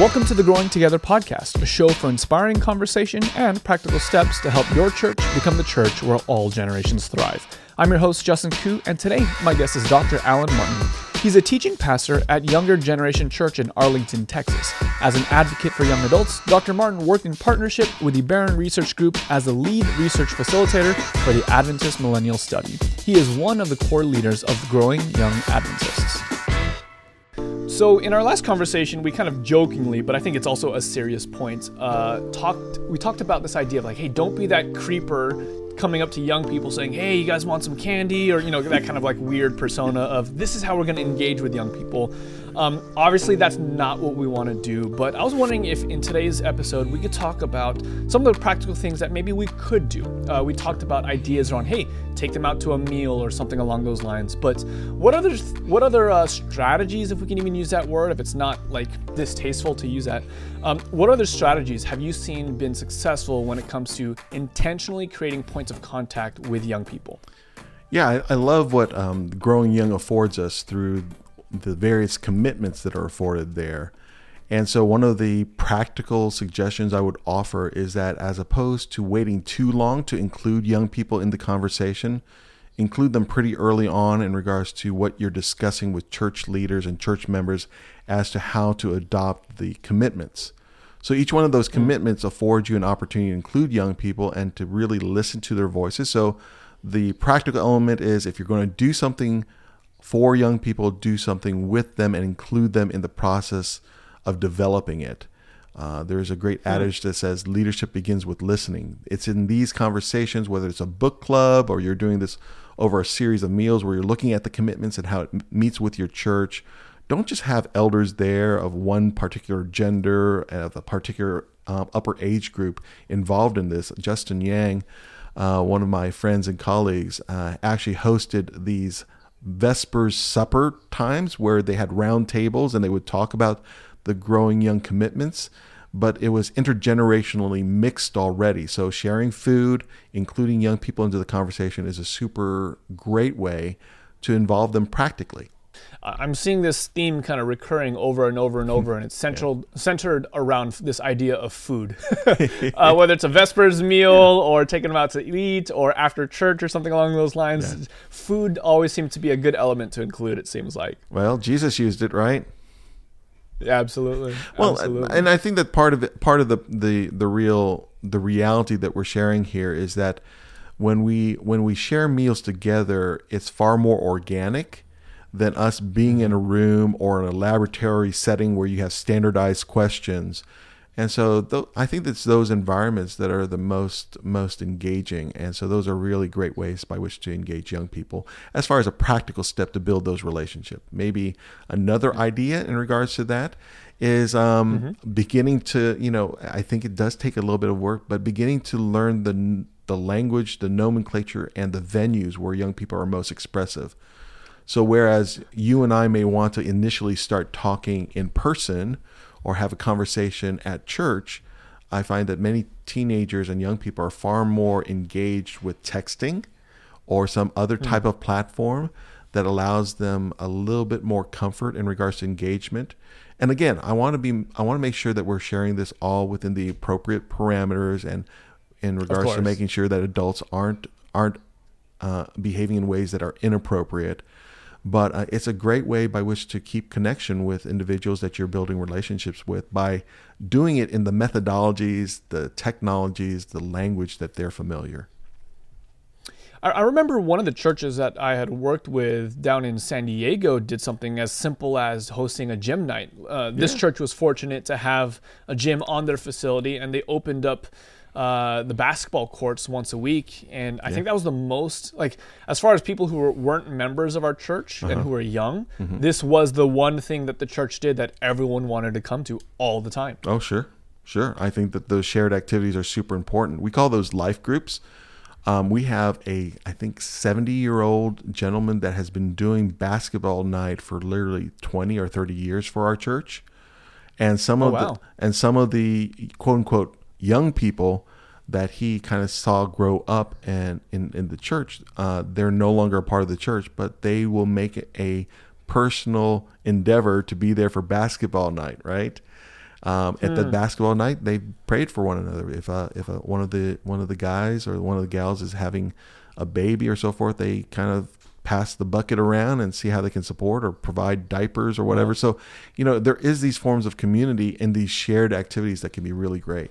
Welcome to the Growing Together podcast, a show for inspiring conversation and practical steps to help your church become the church where all generations thrive. I'm your host, Justin Koo, and today my guest is Dr. Alan Martin. He's a teaching pastor at Younger Generation Church in Arlington, Texas. As an advocate for young adults, Dr. Martin worked in partnership with the Barron Research Group as the lead research facilitator for the Adventist Millennial Study. He is one of the core leaders of Growing Young Adventists. So in our last conversation, we kind of jokingly, but I think it's also a serious point, we talked about this idea of like, hey, don't be that creeper coming up to young people saying, hey, you guys want some candy? Or, that kind of like weird persona of this is how we're going to engage with young people. Obviously, that's not what we want to do, but I was wondering if in today's episode, we could talk about some of the practical things that maybe we could do. We talked about ideas around, hey, take them out to a meal or something along those lines. But what other strategies, if we can even use that word, if it's not like distasteful to use that, what other strategies have you seen been successful when it comes to intentionally creating points of contact with young people? Yeah, I love what Growing Young affords us through the various commitments that are afforded there. And so one of the practical suggestions I would offer is that as opposed to waiting too long to include young people in the conversation, include them pretty early on in regards to what you're discussing with church leaders and church members as to how to adopt the commitments. So each one of those commitments affords you an opportunity to include young people and to really listen to their voices. So the practical element is if you're going to do something for young people, do something with them and include them in the process of developing it. There's a great adage that says leadership begins with listening. It's in these conversations, whether it's a book club or you're doing this over a series of meals where you're looking at the commitments and how it meets with your church. Don't just have elders there of one particular gender and of a particular upper age group involved in this. Justin Yang, one of my friends and colleagues, actually hosted these Vespers supper times where they had round tables and they would talk about the growing young commitments, but it was intergenerationally mixed already. So sharing food, including young people into the conversation is a super great way to involve them practically. I'm seeing this theme kind of recurring over and over and over, and it's centered around this idea of food. Whether it's a Vespers meal or taking them out to eat or after church or something along those lines, food always seems to be a good element to include, it seems like. Well, Jesus used it, right? Absolutely. Well, Absolutely. And I think that part of the reality that we're sharing here is that when we share meals together, it's far more organic than us being in a room or in a laboratory setting where you have standardized questions. And so I think it's those environments that are the most engaging. And so those are really great ways by which to engage young people as far as a practical step to build those relationships. Maybe another idea in regards to that is beginning to, I think it does take a little bit of work, but beginning to learn the language, the nomenclature, and the venues where young people are most expressive. So whereas you and I may want to initially start talking in person or have a conversation at church, I find that many teenagers and young people are far more engaged with texting or some other type of platform that allows them a little bit more comfort in regards to engagement. And again, I want to make sure that we're sharing this all within the appropriate parameters and in regards to making sure that adults aren't behaving in ways that are inappropriate. But it's a great way by which to keep connection with individuals that you're building relationships with by doing it in the methodologies, the technologies, the language that they're familiar. I remember one of the churches that I had worked with down in San Diego did something as simple as hosting a gym night. This church was fortunate to have a gym on their facility, and they opened up the basketball courts once a week. And I think that was the most, like, as far as people who weren't members of our church and who were young, this was the one thing that the church did that everyone wanted to come to all the time. Oh, sure. I think that those shared activities are super important. We call those life groups. We have I think 70-year-old gentleman that has been doing basketball night for literally 20 or 30 years for our church. And some of the quote unquote young people that he kind of saw grow up and in the church, they're no longer a part of the church, but they will make it a personal endeavor to be there for basketball night, right? At the basketball night, they prayed for one another. If one of the guys or one of the gals is having a baby or so forth, they kind of pass the bucket around and see how they can support or provide diapers or whatever. So, there is these forms of community and these shared activities that can be really great.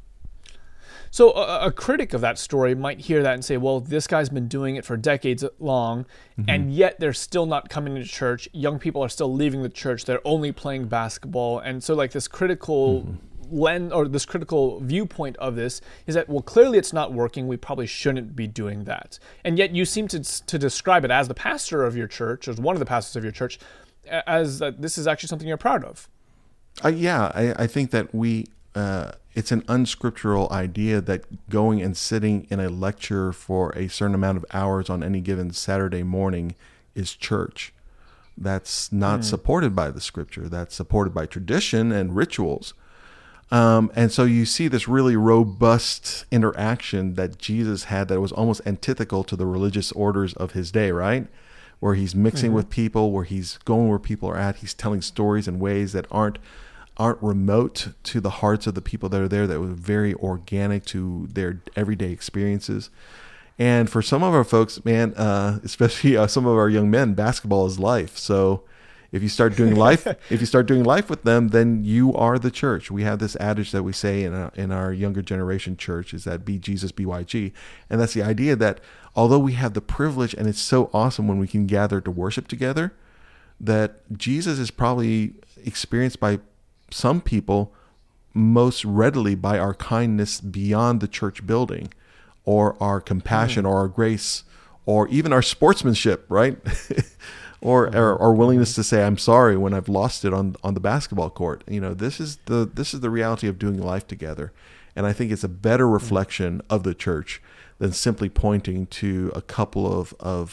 So a critic of that story might hear that and say, well, this guy's been doing it for decades long, and yet they're still not coming to church. Young people are still leaving the church. They're only playing basketball. And so this critical lens or this critical viewpoint of this is that, well, clearly it's not working. We probably shouldn't be doing that. And yet you seem to describe it as the pastor of your church, as one of the pastors of your church, as that this is actually something you're proud of. I think that it's an unscriptural idea that going and sitting in a lecture for a certain amount of hours on any given Saturday morning is church. That's not supported by the scripture. That's supported by tradition and rituals. And so you see this really robust interaction that Jesus had that was almost antithetical to the religious orders of his day, right? Where he's mixing with people, where he's going where people are at. He's telling stories in ways that aren't remote to the hearts of the people that are there, that were very organic to their everyday experiences. And for some of our folks, man, especially some of our young men, basketball is life. So if you start doing life with them, then you are the church. We have this adage that we say in our younger generation church, is that be Jesus, BYG. And that's the idea that although we have the privilege, and it's so awesome when we can gather to worship together, that Jesus is probably experienced by some people most readily by our kindness beyond the church building, or our compassion, or our grace, or even our sportsmanship, right? or our willingness to say I'm sorry when I've lost it on the basketball court. This is the reality of doing life together, and I think it's a better reflection of the church than simply pointing to a couple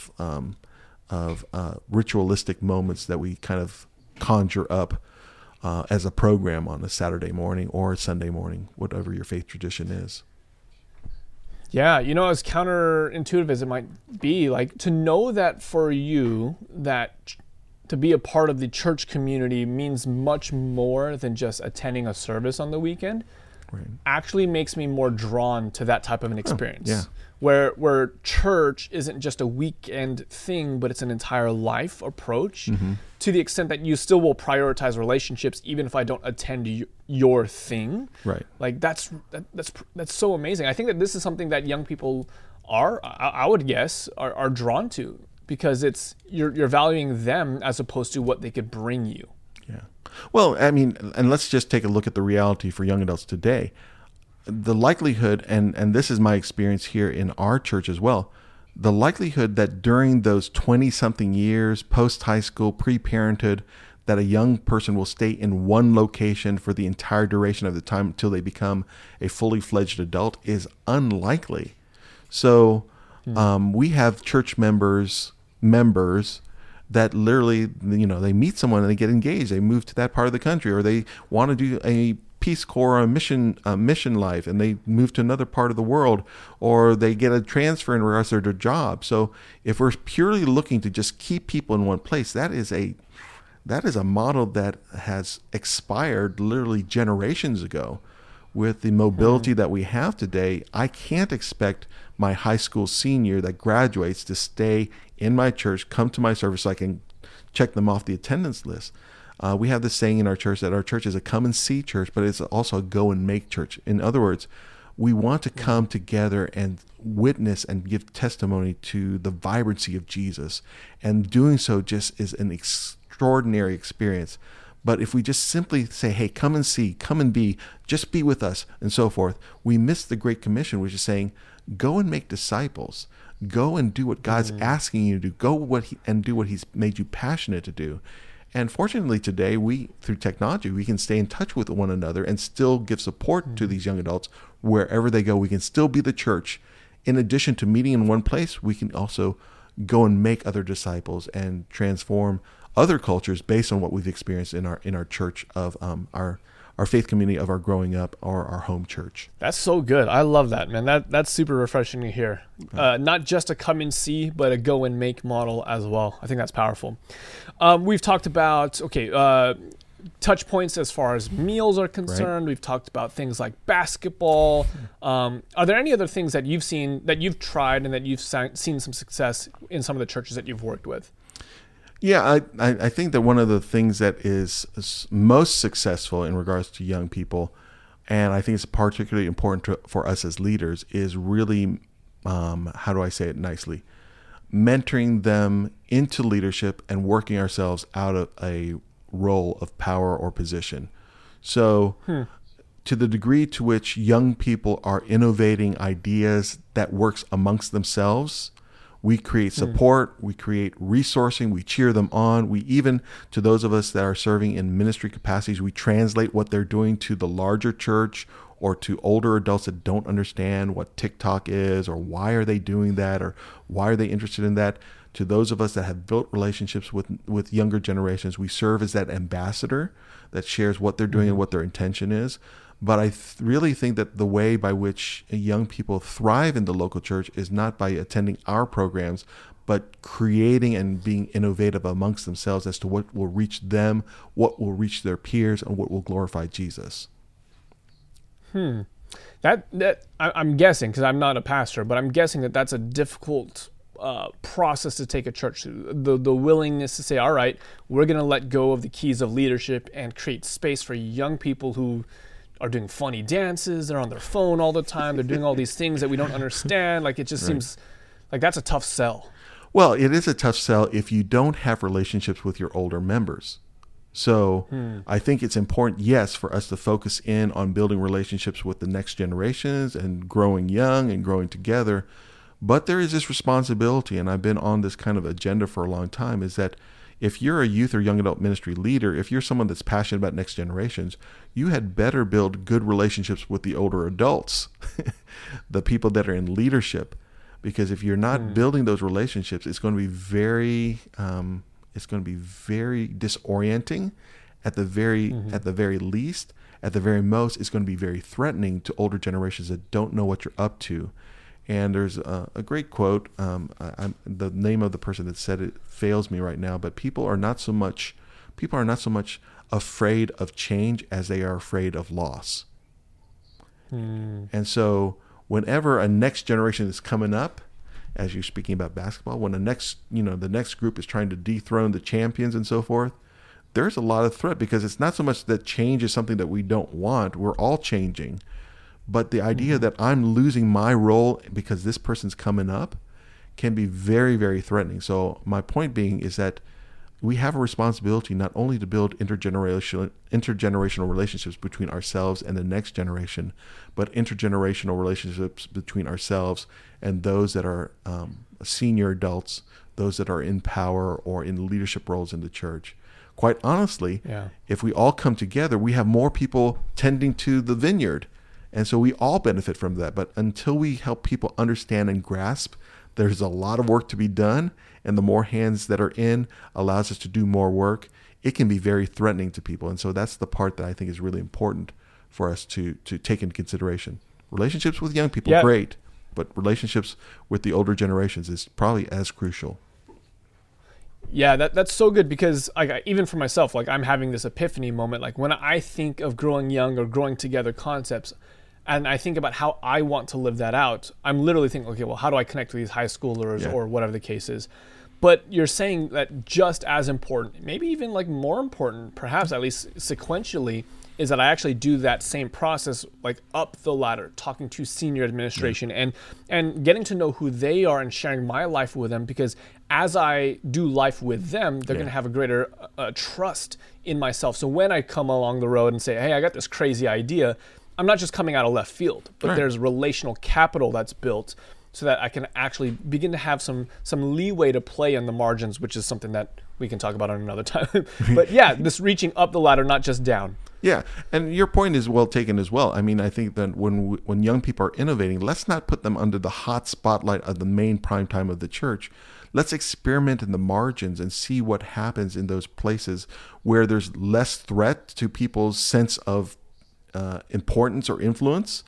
of ritualistic moments that we kind of conjure up as a program on a Saturday morning or a Sunday morning, whatever your faith tradition is. Yeah, as counterintuitive as it might be, to know that for you, that to be a part of the church community means much more than just attending a service on the weekend, right, actually makes me more drawn to that type of an experience. Where church isn't just a weekend thing, but it's an entire life approach, to the extent that you still will prioritize relationships even if I don't attend your thing. Right. That's so amazing. I think that this is something that young people I would guess, are drawn to, because it's you're valuing them as opposed to what they could bring you. Yeah. Well, I mean, and let's just take a look at the reality for young adults today. The likelihood, and this is my experience here in our church as well, the likelihood that during those 20-something years, post-high school, pre-parenthood, that a young person will stay in one location for the entire duration of the time until they become a fully fledged adult is unlikely. So we have church members that literally, they meet someone and they get engaged. They move to that part of the country, or they want to do a Peace Corps or a mission life, and they move to another part of the world, or they get a transfer in regards to their job. So if we're purely looking to just keep people in one place, that is a model that has expired literally generations ago. With the mobility that we have today, I can't expect my high school senior that graduates to stay in my church, come to my service so I can check them off the attendance list. We have this saying in our church that our church is a come and see church, but it's also a go and make church. In other words, we want to come together and witness and give testimony to the vibrancy of Jesus. And doing so just is an extraordinary experience. But if we just simply say, hey, come and see, come and be, just be with us, and so forth, we miss the Great Commission, which is saying, go and make disciples. Go and do what God's asking you to do. Go and do what he's made you passionate to do. And fortunately today, through technology, we can stay in touch with one another and still give support to these young adults wherever they go. We can still be the church. In addition to meeting in one place, we can also go and make other disciples and transform other cultures based on what we've experienced in our church of our faith community of our growing up, or our home church. That's so good. I love that, man. That's super refreshing to hear. Not just a come and see, but a go and make model as well. I think that's powerful. We've talked about, touch points as far as meals are concerned. We've talked about things like basketball. Are there any other things that you've seen, that you've tried, and that you've seen some success in some of the churches that you've worked with? Yeah, I think that one of the things that is most successful in regards to young people, and I think it's particularly important for us as leaders, is really, how do I say it nicely, mentoring them into leadership and working ourselves out of a role of power or position. So to the degree to which young people are innovating ideas that works amongst themselves, we create support, we create resourcing, we cheer them on. We even, to those of us that are serving in ministry capacities, we translate what they're doing to the larger church or to older adults that don't understand what TikTok is, or why are they doing that, or why are they interested in that. To those of us that have built relationships with younger generations, we serve as that ambassador that shares what they're doing and what their intention is. But I really think that the way by which young people thrive in the local church is not by attending our programs, but creating and being innovative amongst themselves as to what will reach them, what will reach their peers, and what will glorify Jesus. That I'm guessing, because I'm not a pastor, but I'm guessing that that's a difficult process to take a church through. The willingness to say, all right, we're going to let go of the keys of leadership and create space for young people who are doing funny dances, they're on their phone all the time, they're doing all these things that we don't understand. Like, it just seems like that's a tough sell. Well, it is a tough sell if you don't have relationships with your older members. So I think it's important, yes, for us to focus in on building relationships with the next generations and growing young and growing together. But there is this responsibility, and I've been on this kind of agenda for a long time, is that if you're a youth or young adult ministry leader, if you're someone that's passionate about next generations, you had better build good relationships with the older adults, the people that are in leadership. Because if you're not building those relationships, it's going to be very disorienting at the very least. At the very most, it's going to be very threatening to older generations that don't know what you're up to. And there's a great quote. The name of the person that said it fails me right now, but people are not so much afraid of change as they are afraid of loss. And so whenever a next generation is coming up, as you're speaking about basketball, when the next group is trying to dethrone the champions and so forth, there's a lot of threat, because it's not so much that change is something that we don't want. We're all changing. But the idea that I'm losing my role because this person's coming up can be very, very threatening. So my point being is that we have a responsibility not only to build intergenerational relationships between ourselves and the next generation, but intergenerational relationships between ourselves and those that are senior adults, those that are in power or in leadership roles in the church. Quite honestly, if we all come together, we have more people tending to the vineyard. And so we all benefit from that. But until we help people understand and grasp, there's a lot of work to be done. And the more hands that are in allows us to do more work. It can be very threatening to people. And so that's the part that I think is really important for us to take into consideration. Relationships with young people, great. But relationships with the older generations is probably as crucial. Yeah, that's so good, because even for myself, I'm having this epiphany moment. Like, when I think of growing young or growing together concepts, and I think about how I want to live that out, I'm literally thinking, okay, well, how do I connect with these high schoolers or whatever the case is? But you're saying that just as important, maybe even more important, perhaps at least sequentially, is that I actually do that same process, up the ladder, talking to senior administration and getting to know who they are and sharing my life with them, because as I do life with them, they're going to have a greater trust in myself. So when I come along the road and say, hey, I got this crazy idea, I'm not just coming out of left field, but there's relational capital that's built so that I can actually begin to have some leeway to play in the margins, which is something that we can talk about on another time. But this reaching up the ladder, not just down. Yeah, and your point is well taken as well. I mean, I think that when young people are innovating, let's not put them under the hot spotlight of the main prime time of the church. Let's experiment in the margins and see what happens in those places where there's less threat to people's sense of importance or influence.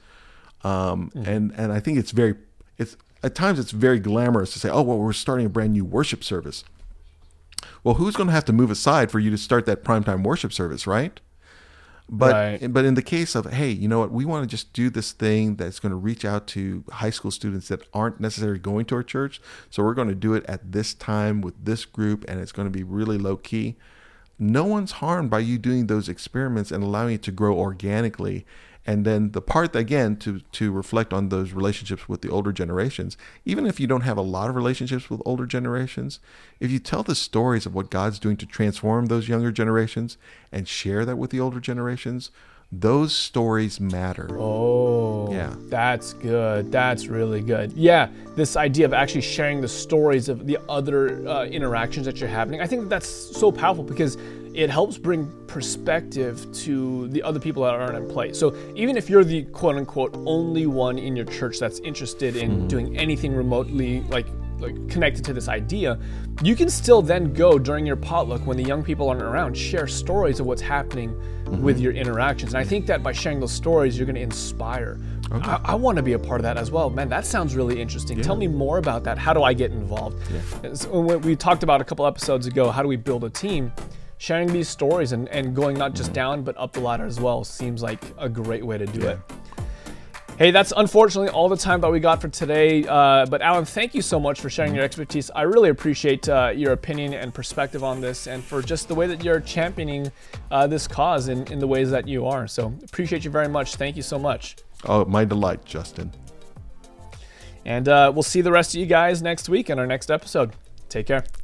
And I think it's at times it's very glamorous to say, oh, well, we're starting a brand new worship service. Well, who's going to have to move aside for you to start that primetime worship service, right? But in the case of, hey, you know what, we want to just do this thing that's going to reach out to high school students that aren't necessarily going to our church. So we're going to do it at this time with this group, and it's going to be really low key. No one's harmed by you doing those experiments and allowing it to grow organically. And then the part, again, to reflect on those relationships with the older generations, even if you don't have a lot of relationships with older generations, if you tell the stories of what God's doing to transform those younger generations and share that with the older generations, those stories matter. Oh, yeah. That's good. That's really good. Yeah, this idea of actually sharing the stories of the other interactions that you're having, I think that's so powerful because it helps bring perspective to the other people that aren't in play. So even if you're the quote unquote only one in your church that's interested in doing anything remotely like connected to this idea, you can still then go during your potluck when the young people aren't around, share stories of what's happening with your interactions. And I think that by sharing those stories, you're going to inspire. Okay. I want to be a part of that as well. Man, that sounds really interesting. Yeah. Tell me more about that. How do I get involved? Yeah. So when we talked about a couple episodes ago, how do we build a team? Sharing these stories and going not just down, but up the ladder as well seems like a great way to do it. Hey, that's unfortunately all the time that we got for today. But Alan, thank you so much for sharing your expertise. I really appreciate your opinion and perspective on this, and for just the way that you're championing this cause in the ways that you are. So appreciate you very much. Thank you so much. Oh, my delight, Justin. And we'll see the rest of you guys next week in our next episode. Take care.